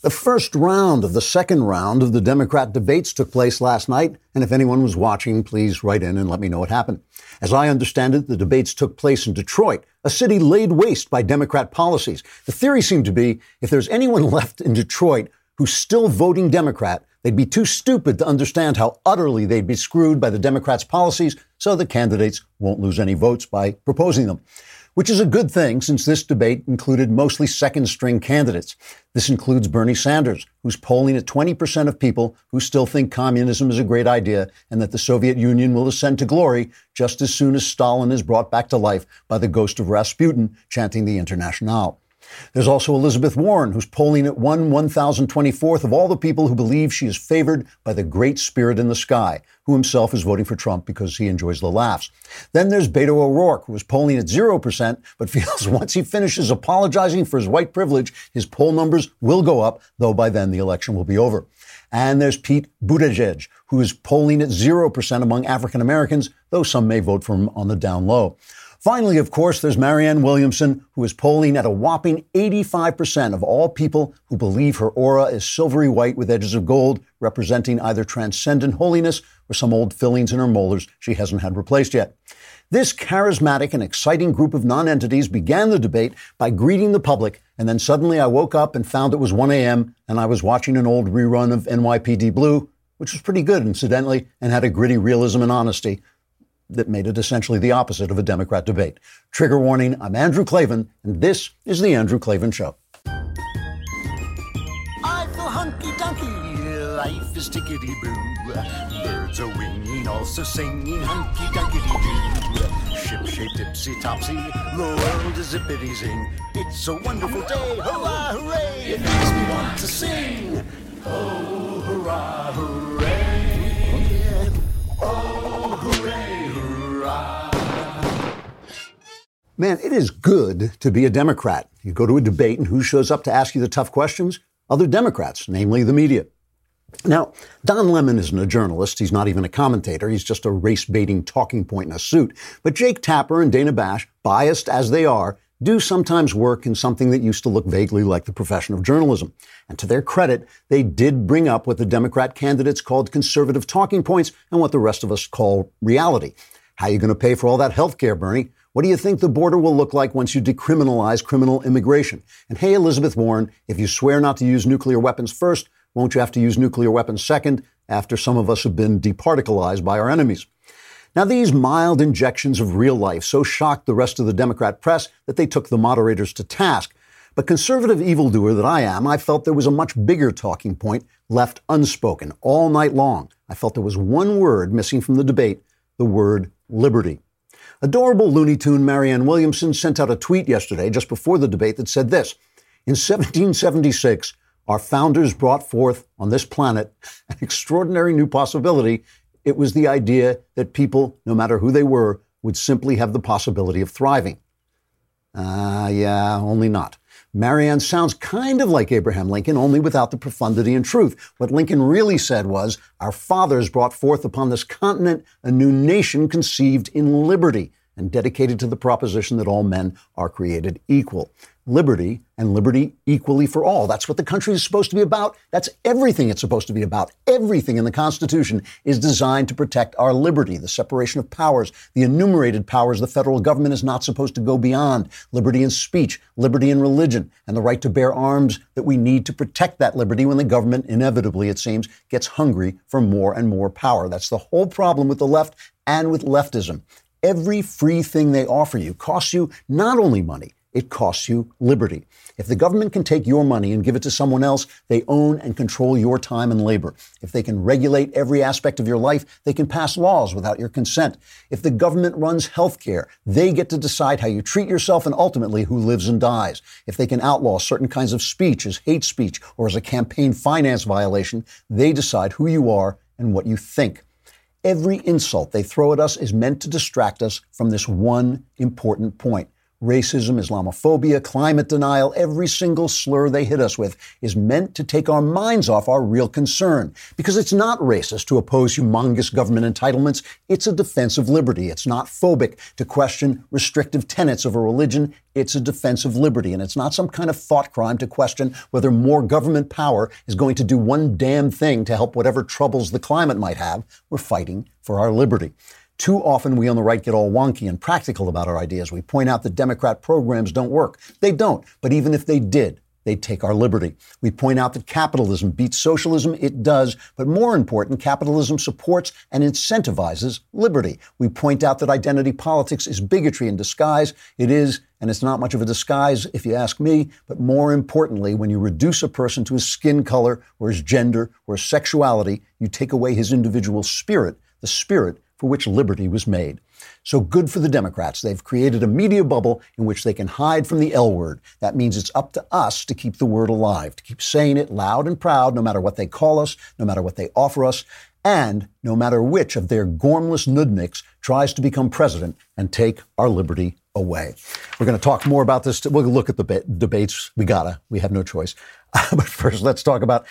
The first round of the second round of the Democrat debates took place last night, and if anyone was watching, please write in and let me know what happened. As I understand it, the debates took place in Detroit, a city laid waste by Democrat policies. The theory seemed to be if there's anyone left in Detroit who's still voting Democrat, they'd be too stupid to understand how utterly they'd be screwed by the Democrats' policies, so the candidates won't lose any votes by proposing them. Which is a good thing, since this debate included mostly second-string candidates. This includes Bernie Sanders, who's polling at 20% of people who still think communism is a great idea and that the Soviet Union will ascend to glory just as soon as Stalin is brought back to life by the ghost of Rasputin chanting the Internationale. There's also Elizabeth Warren, who's polling at 1,024th of all the people who believe she is favored by the great spirit in the sky, who himself is voting for Trump because he enjoys the laughs. Then there's Beto O'Rourke, who is polling at 0%, but feels once he finishes apologizing for his white privilege, his poll numbers will go up, though by then the election will be over. And there's Pete Buttigieg, who is polling at 0% among African Americans, though some may vote for him on the down low. Finally, of course, there's Marianne Williamson, who is polling at a whopping 85% of all people who believe her aura is silvery white with edges of gold, representing either transcendent holiness or some old fillings in her molars she hasn't had replaced yet. This charismatic and exciting group of non-entities began the debate by greeting the public, and then suddenly I woke up and found it was 1 a.m. and I was watching an old rerun of NYPD Blue, which was pretty good, incidentally, and had a gritty realism and honesty that made it essentially the opposite of a Democrat debate. Trigger warning, I'm Andrew Klavan, and this is The Andrew Klavan Show. I feel hunky-dunky, life is tickety-boo. Birds are winging, also singing hunky-dunky-doo. Ship-shaped, tipsy-topsy, the world is zippity-zing. It's a wonderful day, hurrah, hooray! It makes me want to sing. Oh, hurrah, hooray! Oh, hooray! Man, it is good to be a Democrat. You go to a debate, and who shows up to ask you the tough questions? Other Democrats, namely the media. Now, Don Lemon isn't a journalist. He's not even a commentator. He's just a race-baiting talking point in a suit. But Jake Tapper and Dana Bash, biased as they are, do sometimes work in something that used to look vaguely like the profession of journalism. And to their credit, they did bring up what the Democrat candidates called conservative talking points and what the rest of us call reality. How are you going to pay for all that health care, Bernie? What do you think the border will look like once you decriminalize criminal immigration? And hey, Elizabeth Warren, if you swear not to use nuclear weapons first, won't you have to use nuclear weapons second after some of us have been departicleized by our enemies? Now, these mild injections of real life so shocked the rest of the Democrat press that they took the moderators to task. But conservative evildoer that I am, I felt there was a much bigger talking point left unspoken all night long. I felt there was one word missing from the debate, the word liberty. Adorable Looney Tune Marianne Williamson sent out a tweet yesterday, just before the debate, that said this: in 1776, our founders brought forth on this planet an extraordinary new possibility. It was the idea that people, no matter who they were, would simply have the possibility of thriving. Yeah, only not. Marianne sounds kind of like Abraham Lincoln, only without the profundity and truth. What Lincoln really said was, our fathers brought forth upon this continent a new nation conceived in liberty and dedicated to the proposition that all men are created equal. Liberty, and liberty equally for all. That's what the country is supposed to be about. That's everything it's supposed to be about. Everything in the Constitution is designed to protect our liberty, the separation of powers, the enumerated powers the federal government is not supposed to go beyond, liberty in speech, liberty in religion, and the right to bear arms that we need to protect that liberty when the government, inevitably, it seems, gets hungry for more and more power. That's the whole problem with the left and with leftism. Every free thing they offer you costs you not only money, it costs you liberty. If the government can take your money and give it to someone else, they own and control your time and labor. If they can regulate every aspect of your life, they can pass laws without your consent. If the government runs healthcare, they get to decide how you treat yourself and ultimately who lives and dies. If they can outlaw certain kinds of speech as hate speech or as a campaign finance violation, they decide who you are and what you think. Every insult they throw at us is meant to distract us from this one important point. racism, Islamophobia, climate denial, every single slur they hit us with is meant to take our minds off our real concern. Because it's not racist to oppose humongous government entitlements. It's a defense of liberty. It's not phobic to question restrictive tenets of a religion. It's a defense of liberty. And it's not some kind of thought crime to question whether more government power is going to do one damn thing to help whatever troubles the climate might have. We're fighting for our liberty. Too often we on the right get all wonky and practical about our ideas. We point out that Democrat programs don't work. They don't. But even if they did, they'd take our liberty. We point out that capitalism beats socialism. It does. But more important, capitalism supports and incentivizes liberty. We point out that identity politics is bigotry in disguise. It is, and it's not much of a disguise if you ask me. But more importantly, when you reduce a person to his skin color or his gender or his sexuality, you take away his individual spirit, the spirit for which liberty was made. So good for the Democrats. They've created a media bubble in which they can hide from the L word. That means it's up to us to keep the word alive, to keep saying it loud and proud, no matter what they call us, no matter what they offer us, and no matter which of their gormless nudniks tries to become president and take our liberty away. We're going to talk more about this. We'll look at the debates. We have no choice. But first, let's talk about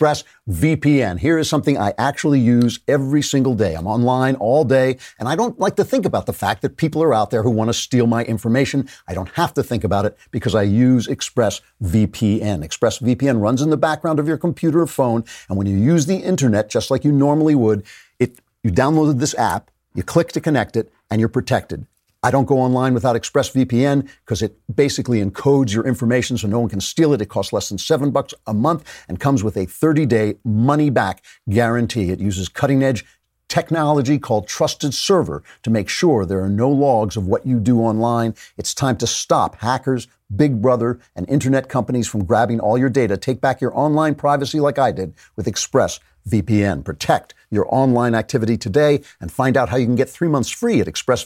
ExpressVPN. Here is something I actually use every single day. I'm online all day, and I don't like to think about the fact that people are out there who want to steal my information. I don't have to think about it because I use ExpressVPN. ExpressVPN runs in the background of your computer or phone, and when you use the internet, just like you normally would, you downloaded this app, you click to connect it, and you're protected. I don't go online without ExpressVPN because it basically encodes your information so no one can steal it. It costs less than $7 a month and comes with a 30-day money-back guarantee. It uses cutting-edge technology called Trusted Server to make sure there are no logs of what you do online. It's time to stop hackers, Big Brother, and internet companies from grabbing all your data. Take back your online privacy like I did with ExpressVPN. Protect your online activity today and find out how you can get 3 months free at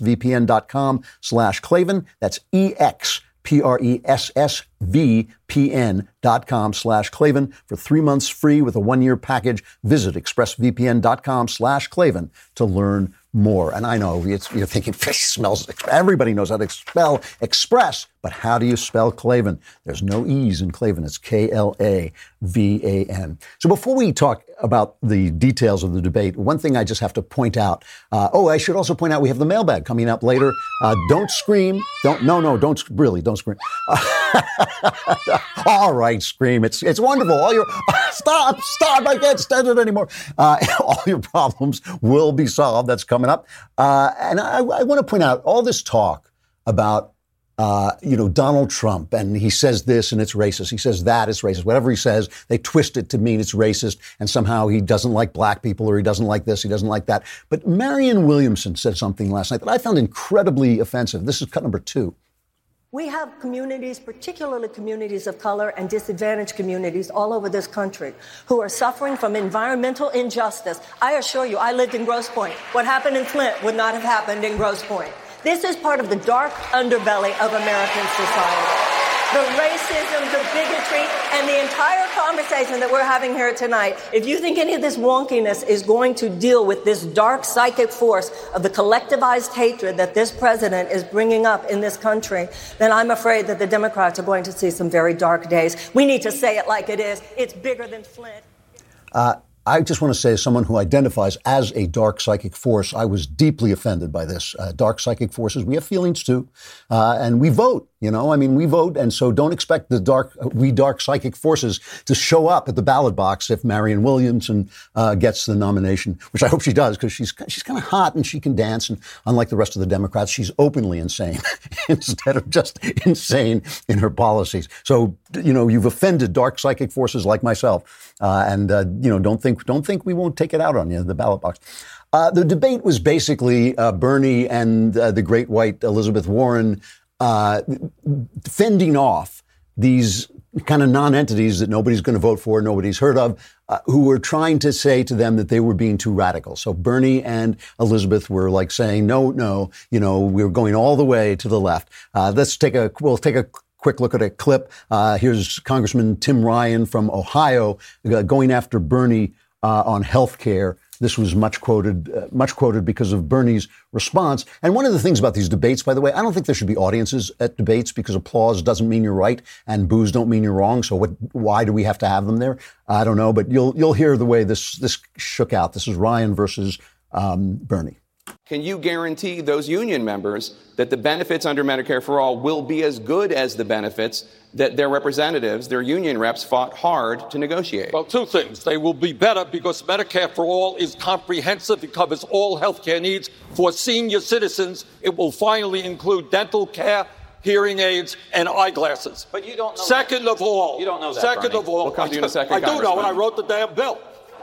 expressvpn.com/Klavan. That's expressvpn.com/Klavan for 3 months free with a 1-year package. Visit expressvpn.com/Klavan to learn more. And I know you're thinking fish smells. Everybody knows how to spell Express, but how do you spell Klavan? There's no E's in Klavan. It's Klavan. So before we talk about the details of the debate, one thing I just have to point out. I should also point out we have the mailbag coming up later. Don't scream. Don't scream. All right, scream. It's wonderful. Stop. I can't stand it anymore. All your problems will be solved. That's coming up. And I want to point out all this talk about Donald Trump, and he says this and it's racist. He says that it's racist. Whatever he says, they twist it to mean it's racist, and somehow he doesn't like black people, or he doesn't like this, he doesn't like that. But Marianne Williamson said something last night that I found incredibly offensive. This is cut number 2. We have communities, particularly communities of color and disadvantaged communities all over this country who are suffering from environmental injustice. I assure you, I lived in Grosse Pointe. What happened in Flint would not have happened in Grosse Pointe. This is part of the dark underbelly of American society. The racism, the bigotry, and the entire conversation that we're having here tonight, if you think any of this wonkiness is going to deal with this dark psychic force of the collectivized hatred that this president is bringing up in this country, then I'm afraid that the Democrats are going to see some very dark days. We need to say it like it is. It's bigger than Flint. I just want to say, as someone who identifies as a dark psychic force, I was deeply offended by this. Dark psychic forces, we have feelings too, and we vote. We vote, and so don't expect the dark psychic forces to show up at the ballot box if Marianne Williamson gets the nomination, which I hope she does, because she's kind of hot and she can dance, and unlike the rest of the Democrats, she's openly insane instead of just insane in her policies. So you've offended dark psychic forces like myself, and don't think we won't take it out on you, the ballot box. The debate was basically Bernie and the great white Elizabeth Warren fending off these kind of non-entities that nobody's going to vote for, nobody's heard of, who were trying to say to them that they were being too radical. So Bernie and Elizabeth were like saying, no, we're going all the way to the left. We'll take a quick look at a clip. Here's Congressman Tim Ryan from Ohio going after Bernie on health care This was much quoted because of Bernie's response. And one of the things about these debates, by the way, I don't think there should be audiences at debates because applause doesn't mean you're right and boos don't mean you're wrong. So why do we have to have them there? I don't know, but you'll hear the way this shook out. This is Ryan versus Bernie. Can you guarantee those union members that the benefits under Medicare for All will be as good as the benefits that their representatives, their union reps, fought hard to negotiate? Well, two things. They will be better because Medicare for All is comprehensive. It covers all health care needs. For senior citizens, it will finally include dental care, hearing aids, and eyeglasses. But you don't know Second of all. You don't know that, Second Bernie. of all. We'll come to you in a second, I do know, and Congressman. I wrote the damn bill.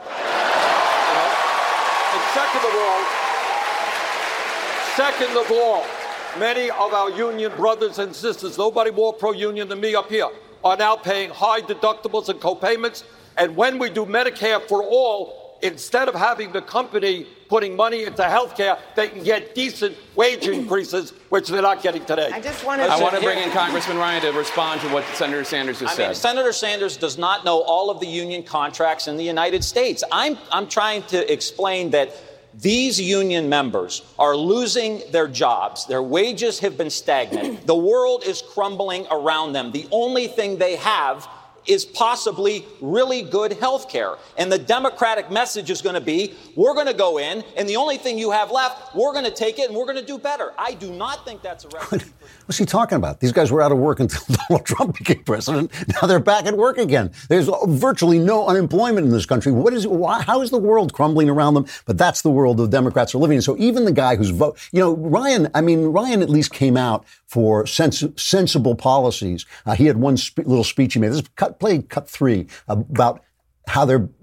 Second of all, many of our union brothers and sisters, nobody more pro-union than me up here, are now paying high deductibles and co-payments. And when we do Medicare for All, instead of having the company putting money into health care, they can get decent wage increases, which they're not getting today. I want to bring in Congressman Ryan to respond to what Senator Sanders just said. Senator Sanders does not know all of the union contracts in the United States. I'm trying to explain that these union members are losing their jobs. Their wages have been stagnant. The world is crumbling around them. The only thing they have is possibly really good health care. And the Democratic message is going to be, we're going to go in, and the only thing you have left, we're going to take it, and we're going to do better. I do not think that's a recipe. What's he talking about? These guys were out of work until Donald Trump became president. Now they're back at work again. There's virtually no unemployment in this country. How is the world crumbling around them? But that's the world the Democrats are living in. So even the guy who's Ryan at least came out for sensible policies. He had one little speech he made. This is cut 3 about how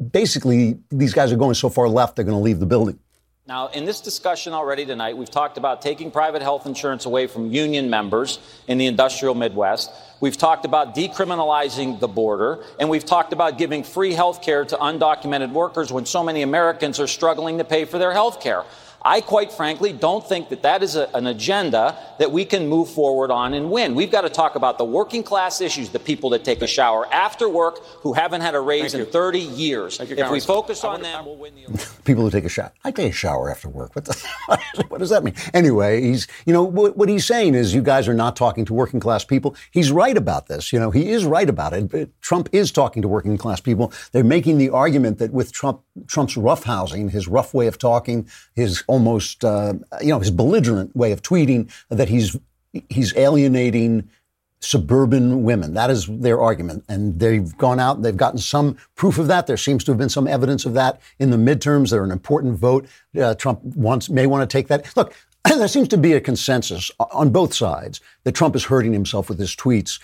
these guys are going so far left, they're going to leave the building. Now, in this discussion already tonight, we've talked about taking private health insurance away from union members in the industrial Midwest. We've talked about decriminalizing the border, and we've talked about giving free health care to undocumented workers when so many Americans are struggling to pay for their health care. I, quite frankly, don't think that is an agenda that we can move forward on and win. We've got to talk about the working class issues, the people that take a shower after work who haven't had a raise in 30 years. If we focus on them, we'll win the election. People who take a shower. I take a shower after work. What does that mean? Anyway, what he's saying is you guys are not talking to working class people. He's right about this. He is right about it. Trump is talking to working class people. They're making the argument that with Trump's roughhousing, his rough way of talking, his almost, his belligerent way of tweeting, that he's alienating suburban women. That is their argument. And they've gone out and they've gotten some proof of that. There seems to have been some evidence of that in the midterms. They're an important vote. Trump may want to take that. Look, there seems to be a consensus on both sides that Trump is hurting himself with his tweets.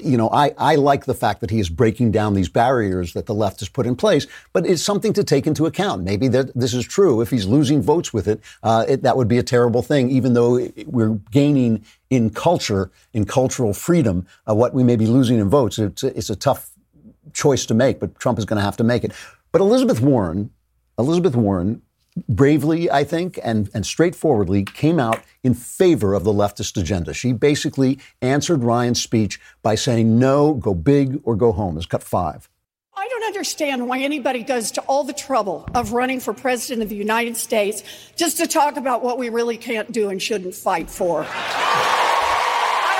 I like the fact that he is breaking down these barriers that the left has put in place, but it's something to take into account. Maybe that this is true. If he's losing votes with it, that would be a terrible thing, even though we're gaining in culture, in cultural freedom, what we may be losing in votes. It's a tough choice to make, but Trump is going to have to make it. But Elizabeth Warren, bravely, I think, and straightforwardly came out in favor of the leftist agenda. She basically answered Ryan's speech by saying, no, go big or go home. It's cut 5. I don't understand why anybody goes to all the trouble of running for president of the United States just to talk about what we really can't do and shouldn't fight for. I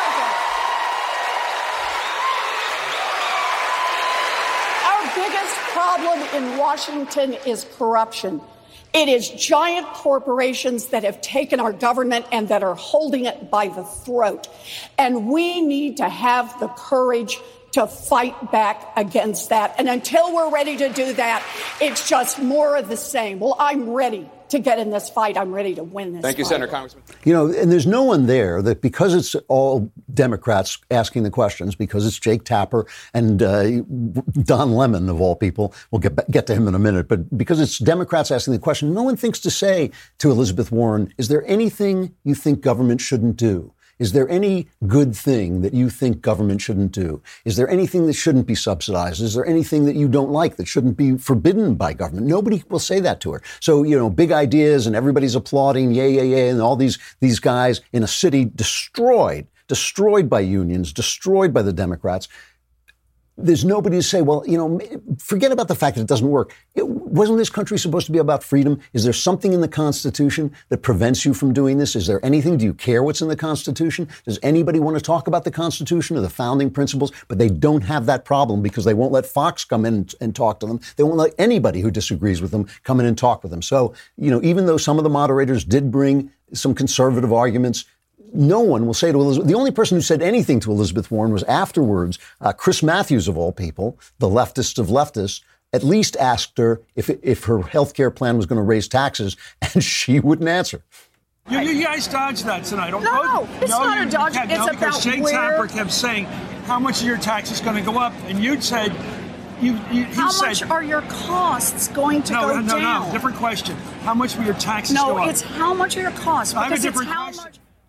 don't get it. Our biggest problem in Washington is corruption. It is giant corporations that have taken our government and that are holding it by the throat. And we need to have the courage to fight back against that. And until we're ready to do that, it's just more of the same. Well, I'm ready to get in this fight. I'm ready to win this Thank you, fight. Senator Congressman. And there's no one there that, because it's all Democrats asking the questions, because it's Jake Tapper and Don Lemon, of all people. We'll get to him in a minute. But because it's Democrats asking the question, no one thinks to say to Elizabeth Warren, is there anything you think government shouldn't do? Is there any good thing that you think government shouldn't do? Is there anything that shouldn't be subsidized? Is there anything that you don't like that shouldn't be forbidden by government? Nobody will say that to her. So, big ideas and everybody's applauding, yay, and all these guys in a city destroyed by unions, destroyed by the Democrats. there's nobody to say, well, forget about the fact that it doesn't work. Wasn't this country supposed to be about freedom? Is there something in the Constitution that prevents you from doing this? Is there anything? Do you care what's in the Constitution? Does anybody want to talk about the Constitution or the founding principles? But they don't have that problem because they won't let Fox come in and talk to them. They won't let anybody who disagrees with them come in and talk with them. So, even though some of the moderators did bring some conservative arguments, no one will say to Elizabeth. The only person who said anything to Elizabeth Warren was afterwards, Chris Matthews, of all people, the leftist of leftists, at least asked her if her health care plan was going to raise taxes, and she wouldn't answer. You guys dodged that tonight. No, it's not a dodge. It's about Jake Tapper kept saying, how much of your tax is going to go up? And you'd said, how much are your costs going to go down? No, different question. How much will your taxes go up? No, it's how much are your costs? I have a different question.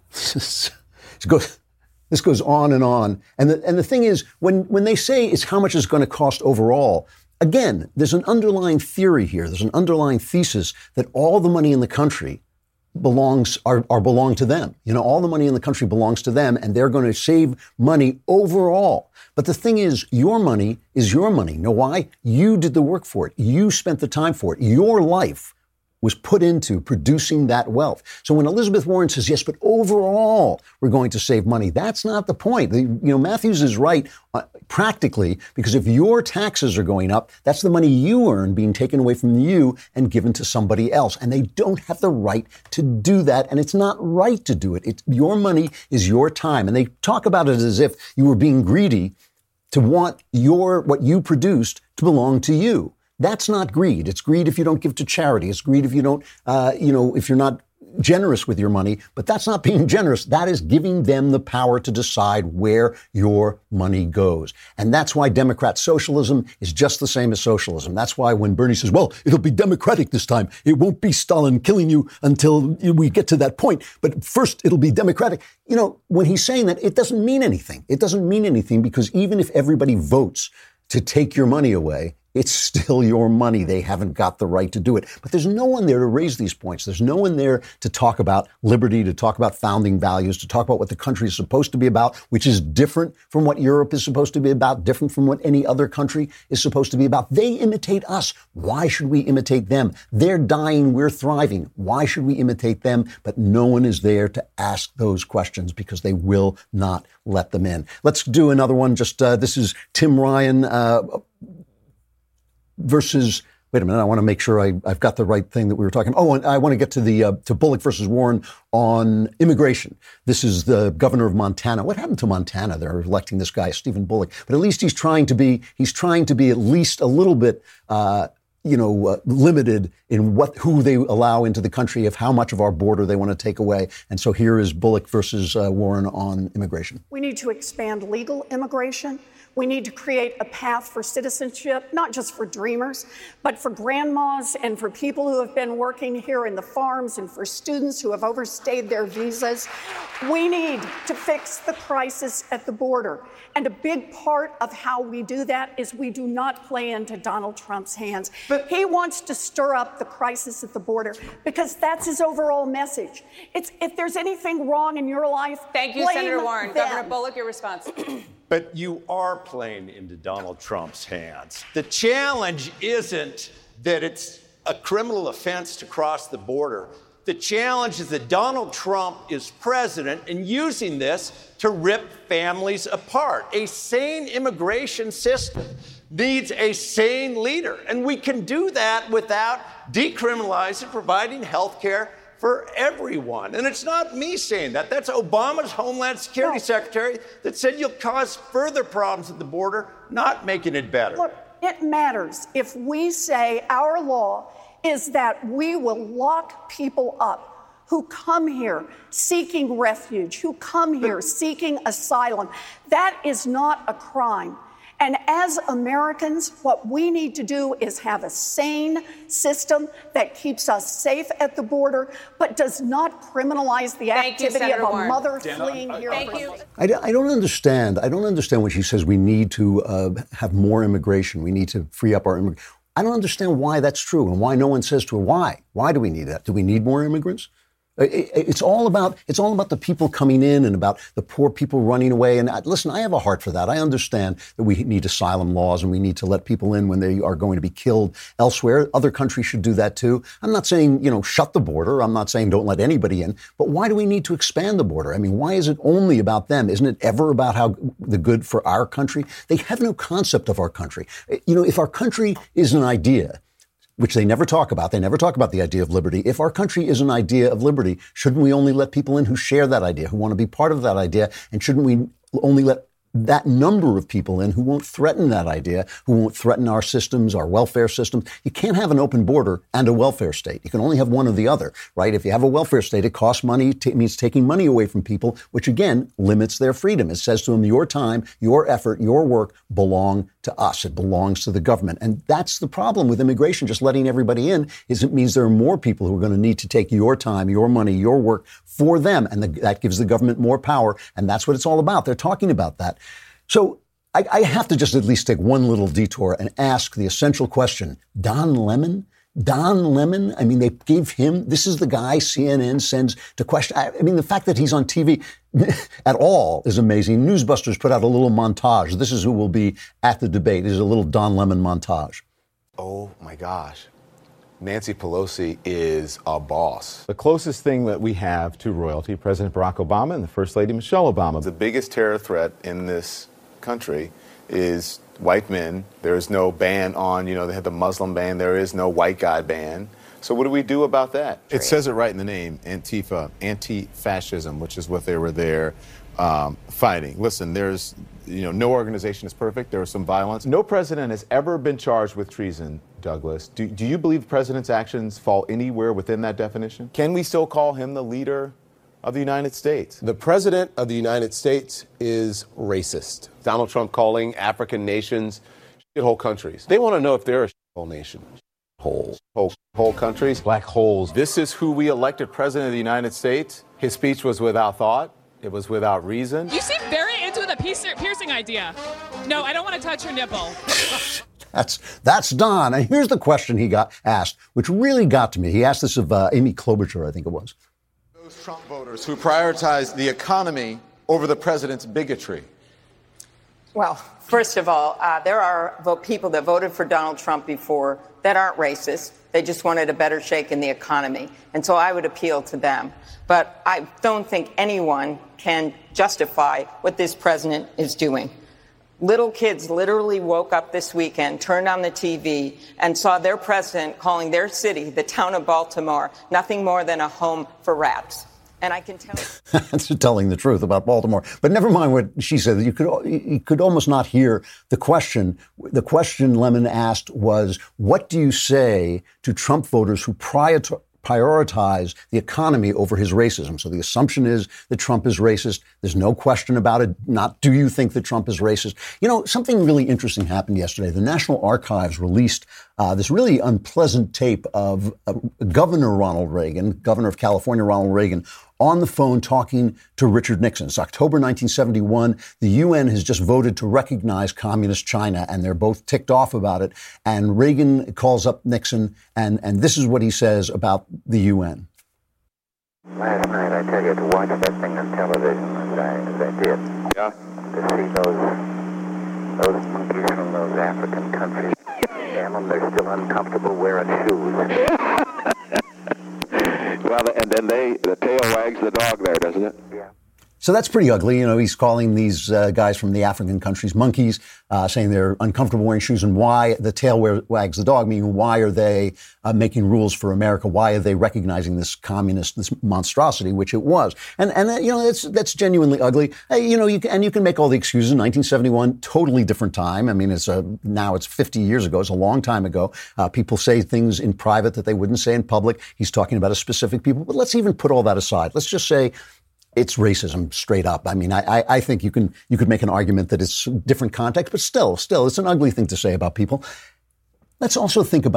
This goes on. And the thing is, when they say it's how much it's going to cost overall, again, there's an underlying theory here. There's an underlying thesis that all the money in the country belong to them. All the money in the country belongs to them, and they're going to save money overall. But the thing is, your money is your money. Know why? You did the work for it. You spent the time for it. Your life was put into producing that wealth. So when Elizabeth Warren says, yes, but overall, we're going to save money, that's not the point. Matthews is right practically, because if your taxes are going up, that's the money you earn being taken away from you and given to somebody else. And they don't have the right to do that. And it's not right to do it. Your money is your time. And they talk about it as if you were being greedy to want what you produced to belong to you. That's not greed. It's greed if you don't give to charity. It's greed if you don't, if you're not generous with your money. But that's not being generous. That is giving them the power to decide where your money goes. And that's why Democrat socialism is just the same as socialism. That's why when Bernie says, well, it'll be democratic this time, it won't be Stalin killing you until we get to that point. But first, it'll be democratic. When he's saying that, it doesn't mean anything. It doesn't mean anything because even if everybody votes to take your money away, it's still your money. They haven't got the right to do it. But there's no one there to raise these points. There's no one there to talk about liberty, to talk about founding values, to talk about what the country is supposed to be about, which is different from what Europe is supposed to be about, different from what any other country is supposed to be about. They imitate us. Why should we imitate them? They're dying. We're thriving. Why should we imitate them? But no one is there to ask those questions because they will not let them in. Let's do another one. This is Tim Ryan, versus, wait a minute, I want to make sure I've got the right thing that we were talking about. Oh, and I want to get to Bullock versus Warren on immigration. This is the governor of Montana. What happened to Montana? They're electing this guy, Stephen Bullock. But at least he's trying to be at least a little bit, limited in who they allow into the country, of how much of our border they want to take away. And so here is Bullock versus Warren on immigration. We need to expand legal immigration. We need to create a path for citizenship, not just for dreamers, but for grandmas and for people who have been working here in the farms and for students who have overstayed their visas. We need to fix the crisis at the border. And a big part of how we do that is we do not play into Donald Trump's hands. But he wants to stir up the crisis at the border because that's his overall message. If there's anything wrong in your life, thank you, Senator Warren. Them. Governor Bullock, your response. But you are playing into Donald Trump's hands. The challenge isn't that it's a criminal offense to cross the border. The challenge is that Donald Trump is president and using this to rip families apart. A sane immigration system needs a sane leader. And we can do that without decriminalizing, providing health care for everyone. And it's not me saying that. That's Obama's Homeland Security Secretary that said you'll cause further problems at the border, not making it better. Look, it matters if we say our law is that we will lock people up who come here seeking refuge, who come here seeking asylum. That is not a crime. And as Americans, what we need to do is have a sane system that keeps us safe at the border, but does not criminalize the activity of a mother fleeing here. Thank you. I don't understand. I don't understand when she says we need to have more immigration. We need to free up our immigration. I don't understand why that's true and why no one says to her, why? Why do we need that? Do we need more immigrants? It's all about the people coming in and about the poor people running away. And listen, I have a heart for that. I understand that we need asylum laws and we need to let people in when they are going to be killed elsewhere. Other countries should do that too. I'm not saying, shut the border. I'm not saying don't let anybody in. But why do we need to expand the border? I mean, why is it only about them? Isn't it ever about how the good for our country? They have no concept of our country. If our country is an idea, which they never talk about. They never talk about the idea of liberty. If our country is an idea of liberty, shouldn't we only let people in who share that idea, who want to be part of that idea? And shouldn't we only let that number of people in who won't threaten that idea, who won't threaten our systems, our welfare systems? You can't have an open border and a welfare state. You can only have one or the other, right? If you have a welfare state, it costs money. It means taking money away from people, which again limits their freedom. It says to them, your time, your effort, your work belong to us. It belongs to the government. And that's the problem with immigration, just letting everybody in, is it means there are more people who are going to need to take your time, your money, your work for them. And that gives the government more power. And that's what it's all about. They're talking about that. So I have to just at least take one little detour and ask the essential question. Don Lemon? I mean, they gave him, this is the guy CNN sends to question. I mean, the fact that he's on TV at all is amazing. Newsbusters put out a little montage. This is who will be at the debate. This is a little Don Lemon montage. Oh, my gosh. Nancy Pelosi is a boss. The closest thing that we have to royalty, President Barack Obama and the First Lady Michelle Obama. The biggest terror threat in this country is white men. There is no ban on, they have the Muslim ban. There is no white guy ban. So what do we do about that? It says it right in the name, Antifa, anti-fascism, which is what they were there fighting. Listen, there's, no organization is perfect. There was some violence. No president has ever been charged with treason, Douglas. Do you believe the president's actions fall anywhere within that definition? Can we still call him the leader of the United States? The president of the United States is racist. Donald Trump calling African nations shithole countries. They want to know if they're a shithole nation. Whole countries. Black holes. This is who we elected president of the United States. His speech was without thought. It was without reason. You seem very into the piercing idea. No, I don't want to touch your nipple. That's Don. And here's the question he got asked, which really got to me. He asked this of Amy Klobuchar, I think it was. Those Trump voters who prioritize the economy over the president's bigotry. Well, first of all, there are people that voted for Donald Trump before that aren't racist. They just wanted a better shake in the economy. And so I would appeal to them. But I don't think anyone can justify what this president is doing. Little kids literally woke up this weekend, turned on the TV, and saw their president calling their city, the town of Baltimore, nothing more than a home for rats. And I can tell you. That's telling the truth about Baltimore. But never mind what she said. You could almost not hear the question. The question Lemon asked was, what do you say to Trump voters who prioritize the economy over his racism? So the assumption is that Trump is racist. There's no question about it. Not, do you think that Trump is racist? Something really interesting happened yesterday. The National Archives released this really unpleasant tape of Governor Ronald Reagan, Governor of California Ronald Reagan, on the phone talking to Richard Nixon. It's October 1971. The UN has just voted to recognize communist China, and they're both ticked off about it. And Reagan calls up Nixon, and this is what he says about the UN. Last night, I tell you, to watch that thing on television as I did, to see those monkeys from those African countries, damn them, they're still uncomfortable wearing shoes. Well, and then the tail wags the dog there, doesn't it? Yeah. So that's pretty ugly. He's calling these guys from the African countries monkeys, saying they're uncomfortable wearing shoes. And why the tail wags the dog, meaning why are they making rules for America? Why are they recognizing this communist, this monstrosity, which it was? And that's genuinely ugly. You can make all the excuses. 1971, totally different time. I mean, now it's 50 years ago. It's a long time ago. People say things in private that they wouldn't say in public. He's talking about a specific people. But let's even put all that aside. Let's just say it's racism straight up. I mean, I think you could make an argument that it's different context, but still, it's an ugly thing to say about people. Let's also think about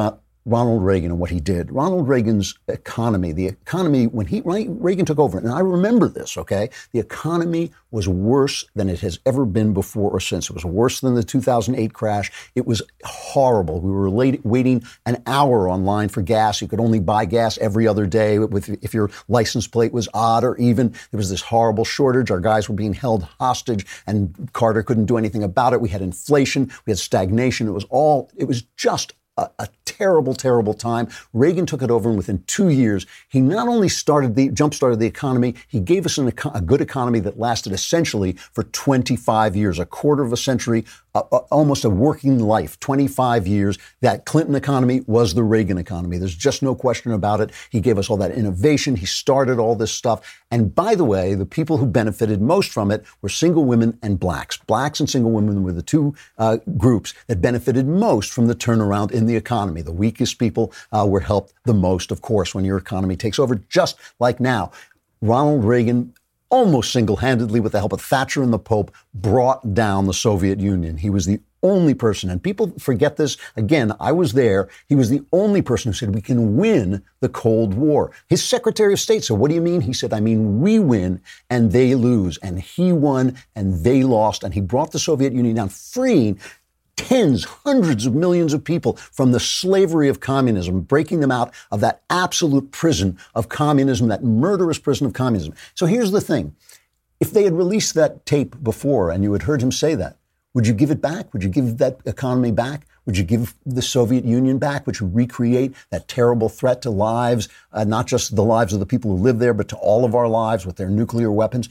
Ronald Reagan and what he did. Ronald Reagan's economy, the economy, when Reagan took over, and I remember this, okay, the economy was worse than it has ever been before or since. It was worse than the 2008 crash. It was horrible. We were waiting an hour online for gas. You could only buy gas every other day if your license plate was odd or even. There was this horrible shortage. Our guys were being held hostage, and Carter couldn't do anything about it. We had inflation. We had stagnation. It was just a terrible, terrible time. Reagan took it over, and within 2 years, he not only jump-started the economy, he gave us a good economy that lasted essentially for 25 years, a quarter of a century, almost a working life, 25 years. That Clinton economy was the Reagan economy. There's just no question about it. He gave us all that innovation. He started all this stuff. And by the way, the people who benefited most from it were single women and blacks. Blacks and single women were the two groups that benefited most from the turnaround in the economy. The weakest people were helped the most, of course, when your economy takes over, just like now. Ronald Reagan, almost single-handedly with the help of Thatcher and the Pope, brought down the Soviet Union. He was the only person, and people forget this. Again, I was there. He was the only person who said we can win the Cold War. His Secretary of State said, what do you mean? He said, I mean, we win and they lose. And he won and they lost. And he brought the Soviet Union down, freeing tens, hundreds of millions of people from the slavery of communism, breaking them out of that absolute prison of communism, that murderous prison of communism. So here's the thing. If they had released that tape before and you had heard him say that, would you give it back? Would you give that economy back? Would you give the Soviet Union back? Would you recreate that terrible threat to lives, not just the lives of the people who live there, but to all of our lives with their nuclear weapons?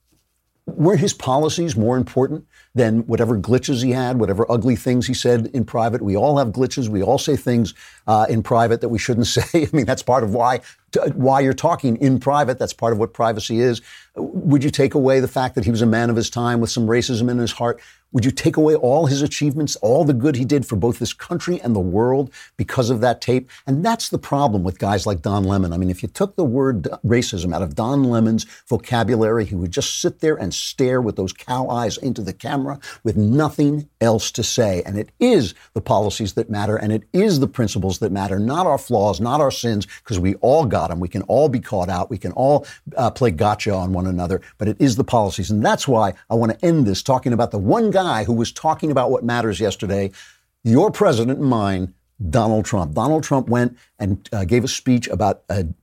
Were his policies more important than whatever glitches he had, whatever ugly things he said in private? We all have glitches. We all say things in private that we shouldn't say. I mean, that's part of why you're talking in private. That's part of what privacy is. Would you take away the fact that he was a man of his time with some racism in his heart? Would you take away all his achievements, all the good he did for both this country and the world because of that tape? And that's the problem with guys like Don Lemon. I mean, if you took the word racism out of Don Lemon's vocabulary, he would just sit there and stare with those cow eyes into the camera with nothing else to say. And it is the policies that matter, and it is the principles that matter, not our flaws, not our sins, because we all got them. We can all be caught out. We can all play gotcha on one another, but it is the policies. And that's why I want to end this talking about the one guy who was talking about what matters yesterday, your president and mine, Donald Trump. Donald Trump went and gave a speech about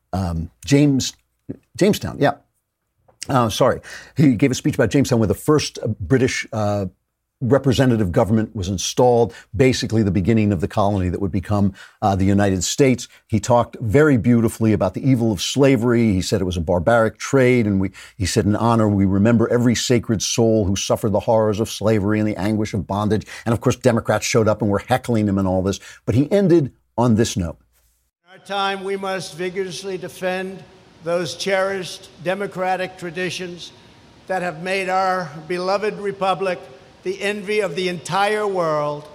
Jamestown. Yeah. He gave a speech about Jamestown, where the first British representative government was installed, basically the beginning of the colony that would become the United States. He talked very beautifully about the evil of slavery. He said it was a barbaric trade, and he said, in honor, we remember every sacred soul who suffered the horrors of slavery and the anguish of bondage. And of course, Democrats showed up and were heckling him and all this. But he ended on this note. In our time, we must vigorously defend those cherished democratic traditions that have made our beloved republic the envy of the entire world,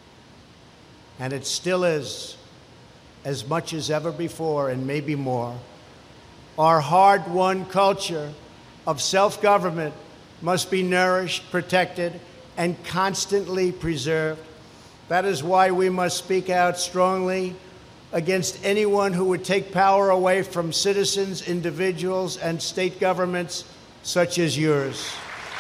and it still is, as much as ever before and maybe more. Our hard-won culture of self-government must be nourished, protected, and constantly preserved. That is why we must speak out strongly against anyone who would take power away from citizens, individuals, and state governments such as yours.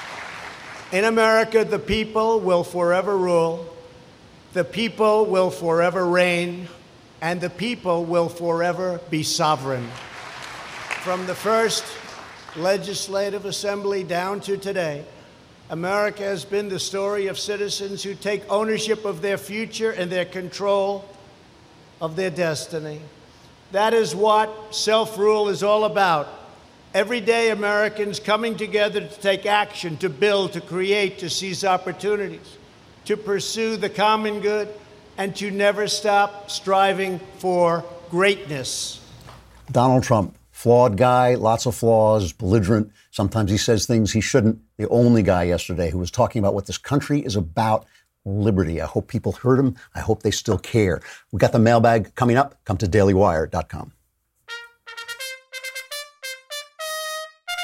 In America, the people will forever rule, the people will forever reign, and the people will forever be sovereign. From the first legislative assembly down to today, America has been the story of citizens who take ownership of their future and their control of their destiny. That is what self-rule is all about. Every day, Americans coming together to take action, to build, to create, to seize opportunities, to pursue the common good, and to never stop striving for greatness. Donald Trump, flawed guy, lots of flaws, belligerent. Sometimes he says things he shouldn't. The only guy yesterday who was talking about what this country is about, liberty. I hope people heard him. I hope they still care. We got the mailbag coming up. Come to dailywire.com.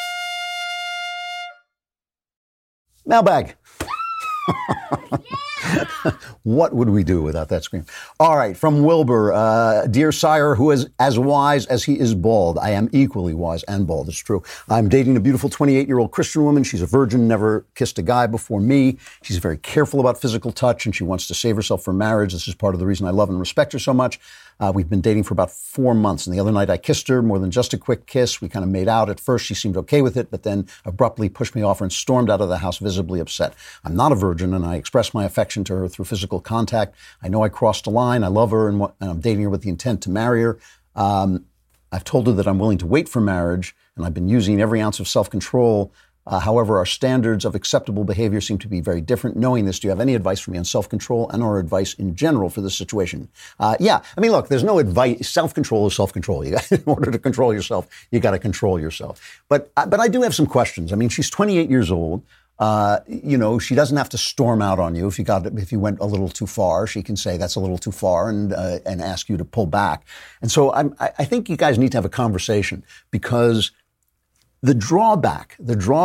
Mailbag. What would we do without that scream? All right, from Wilbur, dear sire, who is as wise as he is bald. I am equally wise and bald. It's true. I'm dating a beautiful 28-year-old Christian woman. She's a virgin, never kissed a guy before me. She's very careful about physical touch, and she wants to save herself for marriage. This is part of the reason I love and respect her so much. We've been dating for about 4 months, and the other night I kissed her, more than just a quick kiss. We kind of made out. At first, she seemed okay with it, but then abruptly pushed me off and stormed out of the house, visibly upset. I'm not a virgin, and I expressed my affection to her through physical contact. I know I crossed a line. I love her, and I'm dating her with the intent to marry her. I've told her that I'm willing to wait for marriage, and I've been using every ounce of self-control. However, our standards of acceptable behavior seem to be very different. Knowing this, do you have any advice for me on self-control and or advice in general for this situation? Yeah. I mean, look, there's no advice. Self-control is self-control. In order to control yourself, you got to control yourself. But I do have some questions. I mean, she's 28 years old. She doesn't have to storm out on you if you went a little too far. She can say that's a little too far and ask you to pull back. And so I think you guys need to have a conversation, because the drawback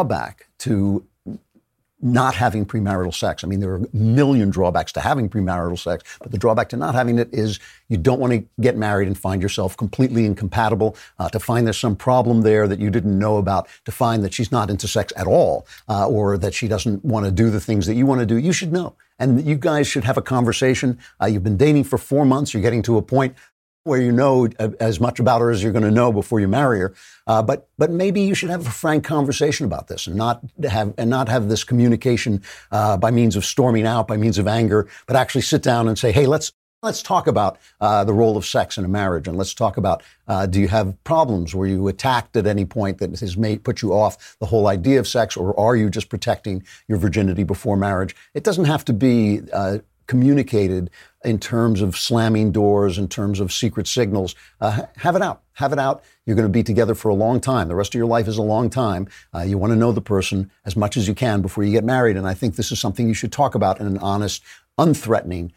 to not having premarital sex, I mean, there are a million drawbacks to having premarital sex, but the drawback to not having it is you don't want to get married and find yourself completely incompatible, to find there's some problem there that you didn't know about, to find that she's not into sex at all, or that she doesn't want to do the things that you want to do. You should know. And you guys should have a conversation. You've been dating for 4 months. You're getting to a point where you know as much about her as you're going to know before you marry her. But maybe you should have a frank conversation about this and not have this communication by means of storming out, by means of anger, but actually sit down and say, hey, let's talk about the role of sex in a marriage, and let's talk about, do you have problems? Were you attacked at any point that has put you off the whole idea of sex, or are you just protecting your virginity before marriage? It doesn't have to be communicated in terms of slamming doors, in terms of secret signals. Have it out. You're going to be together for a long time. The rest of your life is a long time. You want to know the person as much as you can before you get married. And I think this is something you should talk about in an honest, unthreatening,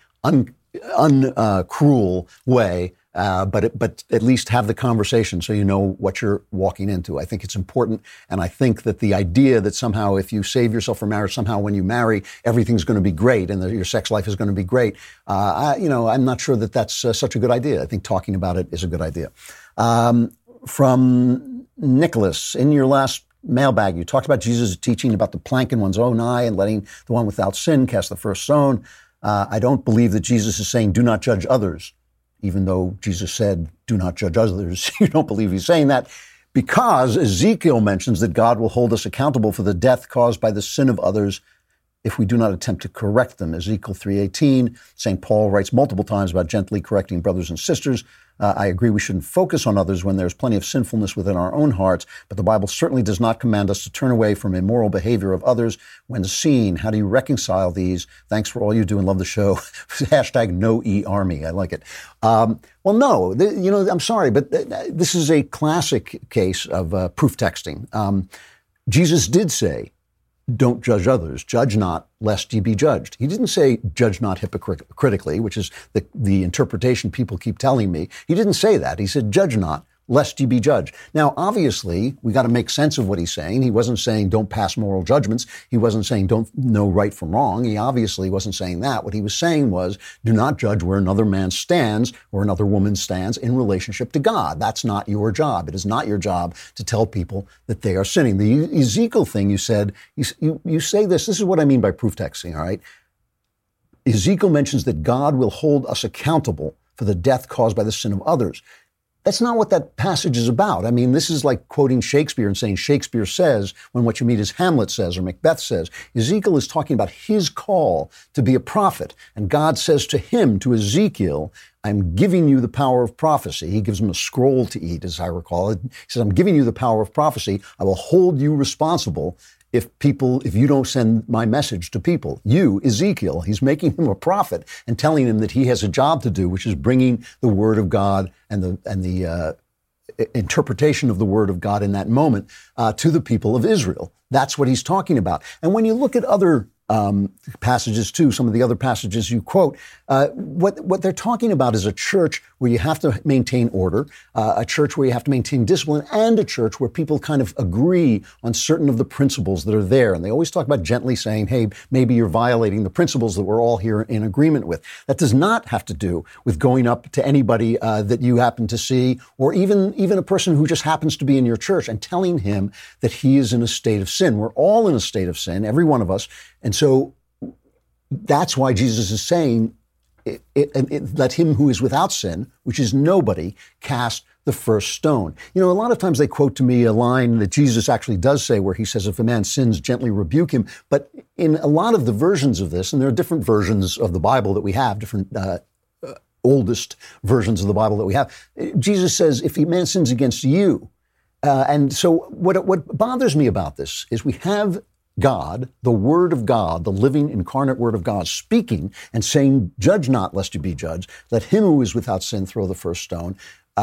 uncruel way. But at least have the conversation so you know what you're walking into. I think it's important. And I think that the idea that somehow if you save yourself for marriage, somehow when you marry, everything's going to be great and that your sex life is going to be great. I'm not sure that that's such a good idea. I think talking about it is a good idea. From Nicholas, in your last mailbag, you talked about Jesus' teaching about the plank in one's own eye and letting the one without sin cast the first stone. I don't believe that Jesus is saying, do not judge others. Even though Jesus said, do not judge others, you don't believe he's saying that, because Ezekiel mentions that God will hold us accountable for the death caused by the sin of others if we do not attempt to correct them. Ezekiel 3:18, St. Paul writes multiple times about gently correcting brothers and sisters. I agree we shouldn't focus on others when there's plenty of sinfulness within our own hearts, but the Bible certainly does not command us to turn away from immoral behavior of others when seen. How do you reconcile these? Thanks for all you do and love the show. Hashtag no e-army. I like it. Well, no, I'm sorry, but this is a classic case of proof texting. Jesus did say, don't judge others. Judge not, lest ye be judged. He didn't say judge not hypocritically, which is the interpretation people keep telling me. He didn't say that. He said judge not, lest ye be judged. Now, obviously, we got to make sense of what he's saying. He wasn't saying don't pass moral judgments. He wasn't saying don't know right from wrong. He obviously wasn't saying that. What he was saying was do not judge where another man stands or another woman stands in relationship to God. That's not your job. It is not your job to tell people that they are sinning. The Ezekiel thing you said, you say this is what I mean by proof texting, all right? Ezekiel mentions that God will hold us accountable for the death caused by the sin of others. That's not what that passage is about. I mean, this is like quoting Shakespeare and saying Shakespeare says when what you mean is Hamlet says or Macbeth says. Ezekiel is talking about his call to be a prophet. And God says to him, to Ezekiel, I'm giving you the power of prophecy. He gives him a scroll to eat, as I recall it. He says, I'm giving you the power of prophecy. I will hold you responsible if you don't send my message to people. You, Ezekiel, he's making him a prophet and telling him that he has a job to do, which is bringing the word of God and the interpretation of the word of God in that moment to the people of Israel. That's what he's talking about. And when you look at other passages too, some of the other passages you quote. What they're talking about is a church where you have to maintain order, a church where you have to maintain discipline, and a church where people kind of agree on certain of the principles that are there. And they always talk about gently saying, hey, maybe you're violating the principles that we're all here in agreement with. That does not have to do with going up to anybody that you happen to see, or even a person who just happens to be in your church, and telling him that he is in a state of sin. We're all in a state of sin, every one of us. And so that's why Jesus is saying, let him who is without sin, which is nobody, cast the first stone. You know, a lot of times they quote to me a line that Jesus actually does say, where he says, if a man sins, gently rebuke him. But in a lot of the versions of this, and there are different versions of the Bible that we have, different oldest versions of the Bible that we have, Jesus says, if a man sins against you. And so what bothers me about this is we have God, the Word of God, the living incarnate Word of God, speaking and saying, judge not lest you be judged. Let him who is without sin throw the first stone.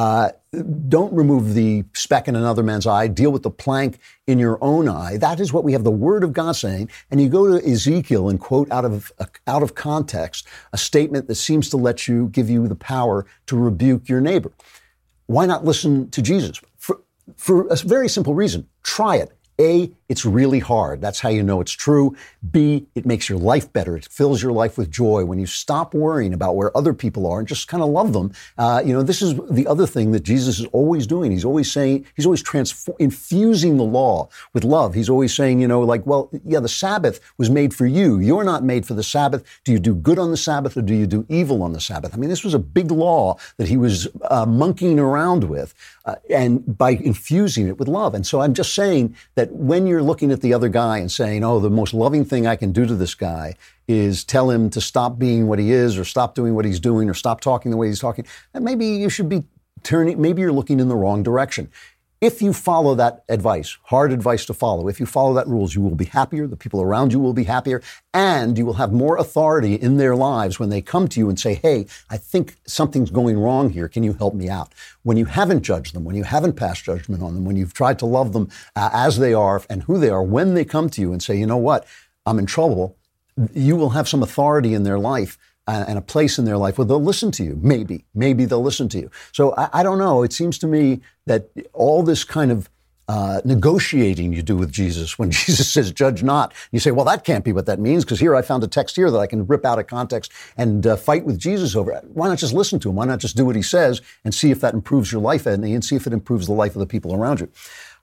Don't remove the speck in another man's eye. Deal with the plank in your own eye. That is what we have the Word of God saying. And you go to Ezekiel and quote out of context a statement that seems to give you the power to rebuke your neighbor. Why not listen to Jesus? For a very simple reason. Try it. A, it's really hard. That's how you know it's true. B, it makes your life better. It fills your life with joy. When you stop worrying about where other people are and just kind of love them, this is the other thing that Jesus is always doing. He's always saying, he's always infusing the law with love. He's always saying, the Sabbath was made for you. You're not made for the Sabbath. Do you do good on the Sabbath or do you do evil on the Sabbath? I mean, this was a big law that he was monkeying around with, and by infusing it with love. And so I'm just saying that when you're looking at the other guy and saying, oh, the most loving thing I can do to this guy is tell him to stop being what he is, or stop doing what he's doing, or stop talking the way he's talking, maybe you should be maybe you're looking in the wrong direction. If you follow that advice, hard advice to follow, if you follow that rules, you will be happier, the people around you will be happier, and you will have more authority in their lives when they come to you and say, hey, I think something's going wrong here. Can you help me out? When you haven't judged them, when you haven't passed judgment on them, when you've tried to love them as they are and who they are, when they come to you and say, you know what, I'm in trouble, you will have some authority in their life and a place in their life where they'll listen to you. Maybe they'll listen to you. So I don't know. It seems to me that all this kind of negotiating you do with Jesus, when Jesus says, judge not, you say, well, that can't be what that means, because here I found a text here that I can rip out of context and fight with Jesus over. Why not just listen to him? Why not just do what he says and see if that improves your life, Edney, and see if it improves the life of the people around you?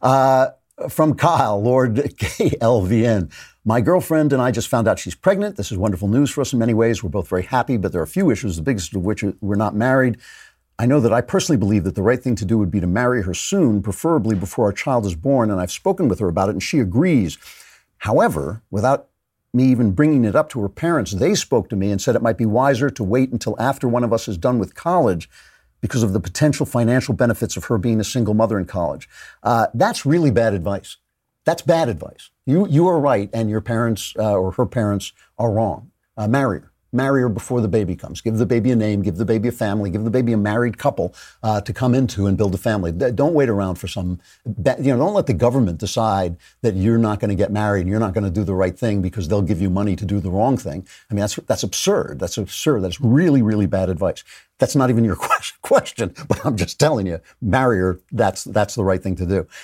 From Kyle, Lord KLVN. My girlfriend and I just found out she's pregnant. This is wonderful news for us in many ways. We're both very happy, but there are a few issues, the biggest of which we're not married. I know that I personally believe that the right thing to do would be to marry her soon, preferably before our child is born, and I've spoken with her about it, and she agrees. However, without me even bringing it up to her parents, they spoke to me and said it might be wiser to wait until after one of us is done with college, because of the potential financial benefits of her being a single mother in college. That's really bad advice. That's bad advice. You are right, and your parents or her parents are wrong. Marry her. Marry her before the baby comes. Give the baby a name. Give the baby a family. Give the baby a married couple to come into and build a family. Don't wait around for some. Don't let the government decide that you're not going to get married and you're not going to do the right thing because they'll give you money to do the wrong thing. I mean, that's absurd. That's absurd. That's really, really bad advice. That's not even your question, but I'm just telling you, marry her. That's the right thing to do.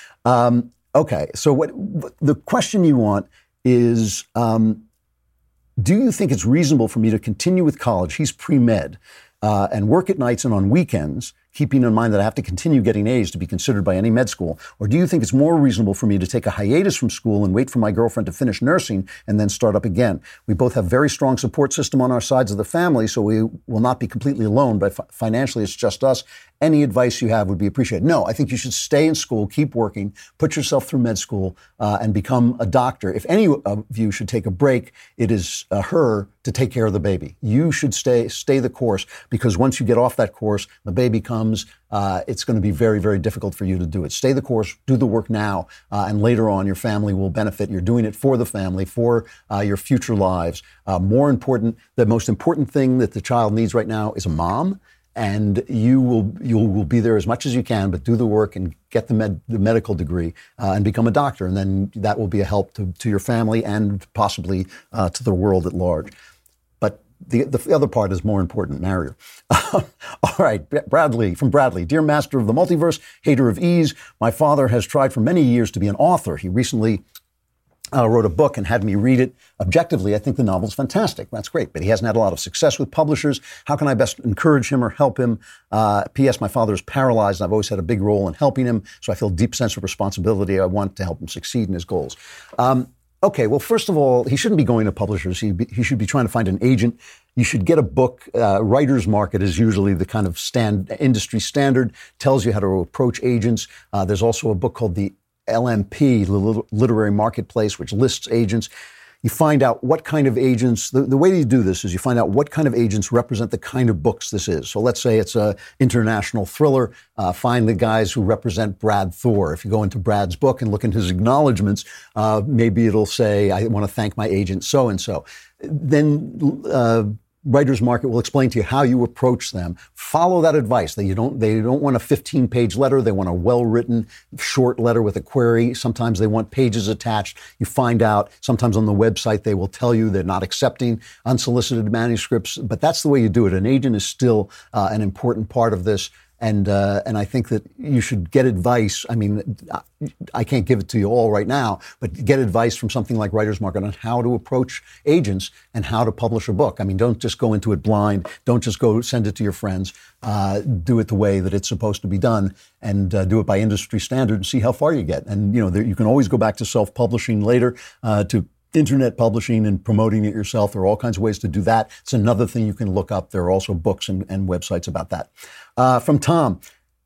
Okay, so what the question you want is, do you think it's reasonable for me to continue with college? He's pre-med, and work at nights and on weekends, keeping in mind that I have to continue getting A's to be considered by any med school? Or do you think it's more reasonable for me to take a hiatus from school and wait for my girlfriend to finish nursing and then start up again? We both have very strong support system on our sides of the family, so we will not be completely alone, but financially it's just us. Any advice you have would be appreciated. No, I think you should stay in school, keep working, put yourself through med school, and become a doctor. If any of you should take a break, it is her to take care of the baby. You should stay the course, because once you get off that course, the baby comes, it's going to be very, very difficult for you to do it. Stay the course, do the work now, and later on your family will benefit. You're doing it for the family, for your future lives. More important, the most important thing that the child needs right now is a mom. and you will be there as much as you can, but do the work and get the medical degree and become a doctor. And then that will be a help to your family and possibly to the world at large. But the other part is more important. Marry her. All right, Bradley, from Bradley. Dear master of the multiverse, hater of ease, my father has tried for many years to be an author. He recently wrote a book and had me read it. Objectively, I think the novel's fantastic. That's great, but he hasn't had a lot of success with publishers. How can I best encourage him or help him? P.S. My father is paralyzed, and I've always had a big role in helping him, so I feel a deep sense of responsibility. I want to help him succeed in his goals. Okay, well, first of all, he shouldn't be going to publishers. He should be trying to find an agent. You should get a book. Writer's Market is usually the kind of industry standard, tells you how to approach agents. There's also a book called the LMP, the Literary Marketplace, which lists agents. You find out what kind of agents, the way you do this is you find out what kind of agents represent the kind of books this is. So let's say it's an international thriller. Find the guys who represent Brad Thor. If you go into Brad's book and look into his acknowledgments, maybe it'll say, I want to thank my agent so-and-so. Then Writer's Market will explain to you how you approach them. Follow that advice. They don't want a 15-page letter. They want a well-written short letter with a query. Sometimes they want pages attached. You find out. Sometimes on the website they will tell you they're not accepting unsolicited manuscripts. But that's the way you do it. An agent is still an important part of this. And I think that you should get advice. I mean, I can't give it to you all right now, but get advice from something like Writer's Market on how to approach agents and how to publish a book. I mean, don't just go into it blind. Don't just go send it to your friends. Do it the way that it's supposed to be done, and do it by industry standard and see how far you get. And, you can always go back to self-publishing later, to internet publishing and promoting it yourself. There are all kinds of ways to do that. It's another thing you can look up. There are also books and websites about that. From Tom,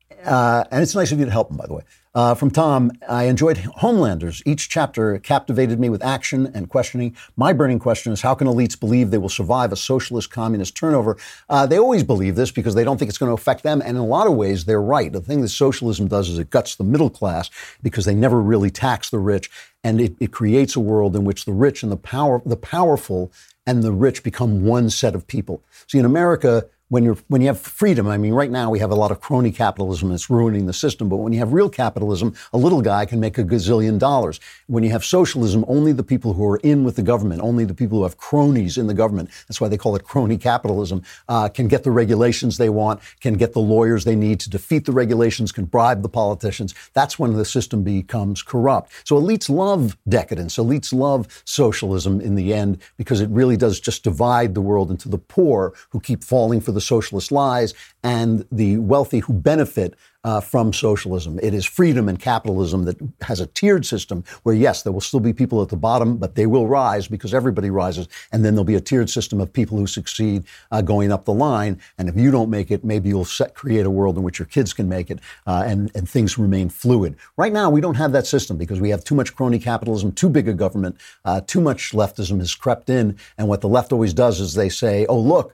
and it's nice of you to help him, by the way. From Tom, I enjoyed Homelanders. Each chapter captivated me with action and questioning. My burning question is, how can elites believe they will survive a socialist communist turnover? They always believe this because they don't think it's going to affect them. And in a lot of ways, they're right. The thing that socialism does is it guts the middle class because they never really tax the rich. And it creates a world in which the rich and the powerful and the rich become one set of people. See, in America, when you have freedom, I mean, right now we have a lot of crony capitalism that's ruining the system. But when you have real capitalism, a little guy can make $1 gazillion. When you have socialism, only the people who are in with the government, only the people who have cronies in the government, that's why they call it crony capitalism, can get the regulations they want, can get the lawyers they need to defeat the regulations, can bribe the politicians. That's when the system becomes corrupt. So elites love decadence. Elites love socialism in the end because it really does just divide the world into the poor who keep falling for the socialist lies and the wealthy who benefit from socialism. It is freedom and capitalism that has a tiered system where, yes, there will still be people at the bottom, but they will rise because everybody rises. And then there'll be a tiered system of people who succeed going up the line. And if you don't make it, maybe you'll create a world in which your kids can make it and things remain fluid. Right now, we don't have that system because we have too much crony capitalism, too big a government, too much leftism has crept in. And what the left always does is they say, oh, look,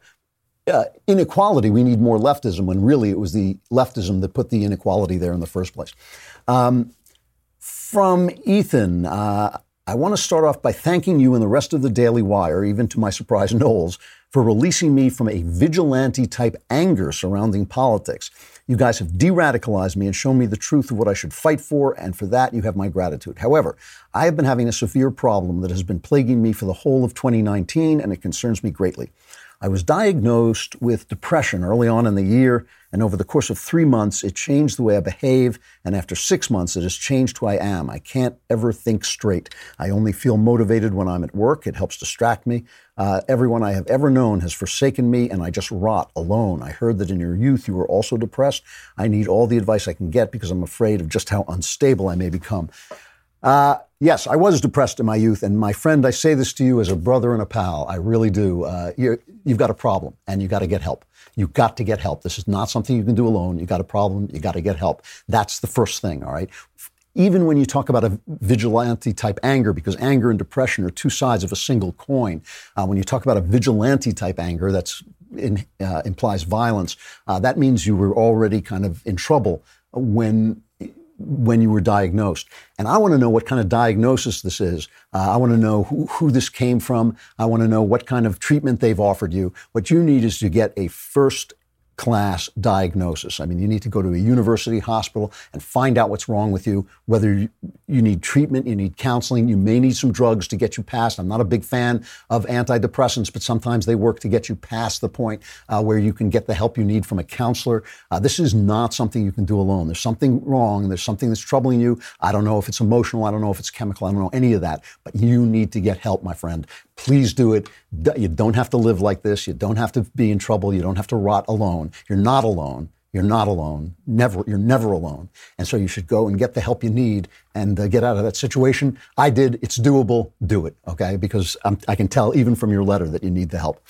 inequality, we need more leftism, when really it was the leftism that put the inequality there in the first place. From Ethan, I want to start off by thanking you and the rest of the Daily Wire, even to my surprise, Knowles, for releasing me from a vigilante-type anger surrounding politics. You guys have de-radicalized me and shown me the truth of what I should fight for, and for that you have my gratitude. However, I have been having a severe problem that has been plaguing me for the whole of 2019, and it concerns me greatly. I was diagnosed with depression early on in the year, and over the course of 3 months, it changed the way I behave, and after 6 months, it has changed who I am. I can't ever think straight. I only feel motivated when I'm at work. It helps distract me. Everyone I have ever known has forsaken me, and I just rot alone. I heard that in your youth you were also depressed. I need all the advice I can get because I'm afraid of just how unstable I may become. Yes, I was depressed in my youth, and my friend, I say this to you as a brother and a pal. I really do. You've got a problem, and you've got to get help. You've got to get help. This is not something you can do alone. You've got a problem. You've got to get help. That's the first thing, all right? Even when you talk about a vigilante-type anger, because anger and depression are two sides of a single coin, when you talk about a vigilante-type anger, that's implies violence, that means you were already kind of in trouble when you were diagnosed. And I want to know what kind of diagnosis this is. I want to know who this came from. I want to know what kind of treatment they've offered you. What you need is to get a first class diagnosis. I mean, you need to go to a university hospital and find out what's wrong with you, whether you need treatment, you need counseling, you may need some drugs to get you past. I'm not a big fan of antidepressants, but sometimes they work to get you past the point where you can get the help you need from a counselor. This is not something you can do alone. There's something wrong. There's something that's troubling you. I don't know if it's emotional. I don't know if it's chemical. I don't know any of that, but you need to get help, my friend. Please do it. You don't have to live like this. You don't have to be in trouble. You don't have to rot alone. You're not alone. You're not alone. You're never alone. And so you should go and get the help you need and get out of that situation. I did. It's doable. Do it. Okay. Because I can tell even from your letter that you need the help.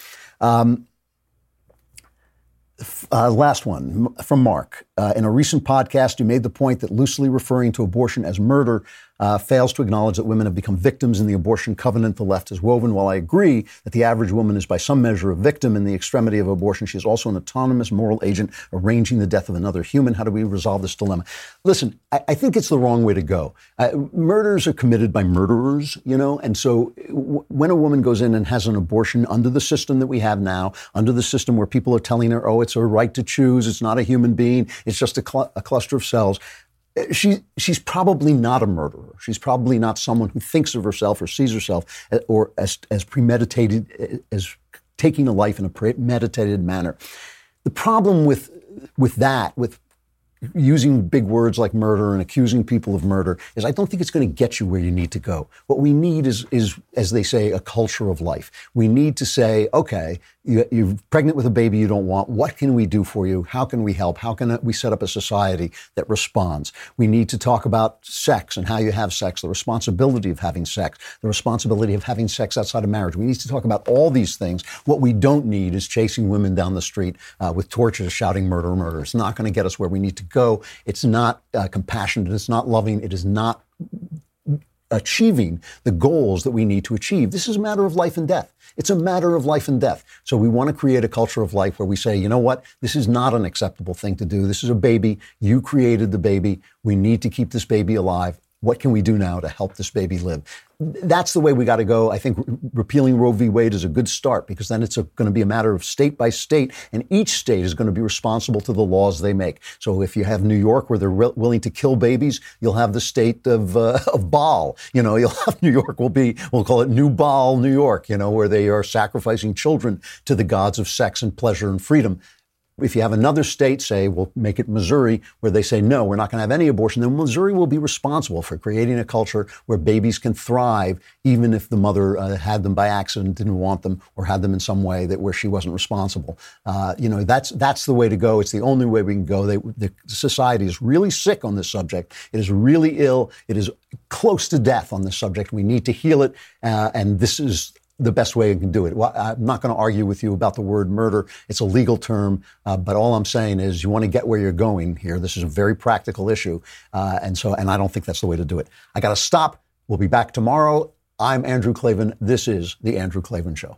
Last one from Mark. In a recent podcast, you made the point that loosely referring to abortion as murder fails to acknowledge that women have become victims in the abortion covenant the left has woven. While I agree that the average woman is by some measure a victim in the extremity of abortion, she is also an autonomous moral agent arranging the death of another human. How do we resolve this dilemma? Listen, I think it's the wrong way to go. Murders are committed by murderers, and so when a woman goes in and has an abortion under the system that we have now, under the system where people are telling her, oh, it's her right to choose, it's not a human being, it's just a cluster of cells, she's probably not a murderer. She's probably not someone who thinks of herself or sees herself or as premeditated, as taking a life in a premeditated manner. The problem with that, with using big words like murder and accusing people of murder, is I don't think it's going to get you where you need to go. What we need is, as they say, a culture of life. We need to say, okay, you're pregnant with a baby you don't want. What can we do for you? How can we help? How can we set up a society that responds? We need to talk about sex and how you have sex, the responsibility of having sex, the responsibility of having sex outside of marriage. We need to talk about all these things. What we don't need is chasing women down the street with torches shouting murder, murder. It's not going to get us where we need to go. It's not compassionate. It's not loving. It is not achieving the goals that we need to achieve. This is a matter of life and death. It's a matter of life and death. So we want to create a culture of life where we say, you know what? This is not an acceptable thing to do. This is a baby. You created the baby. We need to keep this baby alive. What can we do now to help this baby live? That's the way we got to go. I think repealing Roe v. Wade is a good start, because then it's going to be a matter of state by state, and each state is going to be responsible to the laws they make. So if you have New York where they're willing to kill babies, you'll have the state of Baal. You'll have New York we'll call it New Baal, New York, where they are sacrificing children to the gods of sex and pleasure and freedom. If you have another state, say, we'll make it Missouri, where they say, no, we're not going to have any abortion, then Missouri will be responsible for creating a culture where babies can thrive, even if the mother had them by accident, didn't want them, or had them in some way where she wasn't responsible. That's the way to go. It's the only way we can go. The society is really sick on this subject. It is really ill. It is close to death on this subject. We need to heal it, and this is the best way we can do it. Well, I'm not going to argue with you about the word murder. It's a legal term, but all I'm saying is you want to get where you're going here. This is a very practical issue, and I don't think that's the way to do it. I got to stop. We'll be back tomorrow. I'm Andrew Klavan. This is The Andrew Klavan Show.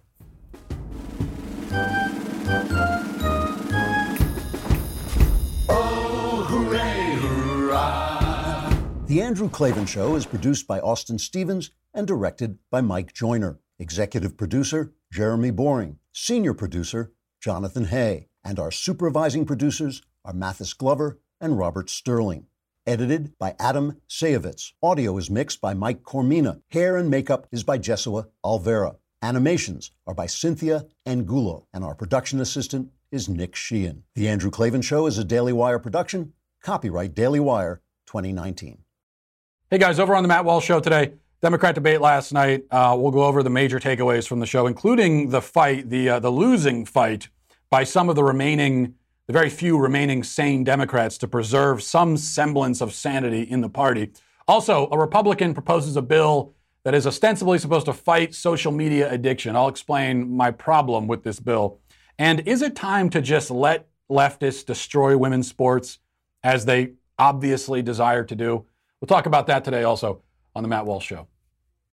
Oh, hooray, hurrah. The Andrew Klavan Show is produced by Austin Stevens and directed by Mike Joyner. Executive producer, Jeremy Boring. Senior producer, Jonathan Hay. And our supervising producers are Mathis Glover and Robert Sterling. Edited by Adam Sayevitz. Audio is mixed by Mike Cormina. Hair and makeup is by Jesua Alvera. Animations are by Cynthia Angulo. And our production assistant is Nick Sheehan. The Andrew Klavan Show is a Daily Wire production. Copyright Daily Wire 2019. Hey guys, over on the Matt Walsh Show today, Democrat debate last night. We'll go over the major takeaways from the show, including the fight, the losing fight by some of the very few remaining sane Democrats to preserve some semblance of sanity in the party. Also, a Republican proposes a bill that is ostensibly supposed to fight social media addiction. I'll explain my problem with this bill. And is it time to just let leftists destroy women's sports as they obviously desire to do? We'll talk about that today also on the Matt Walsh Show.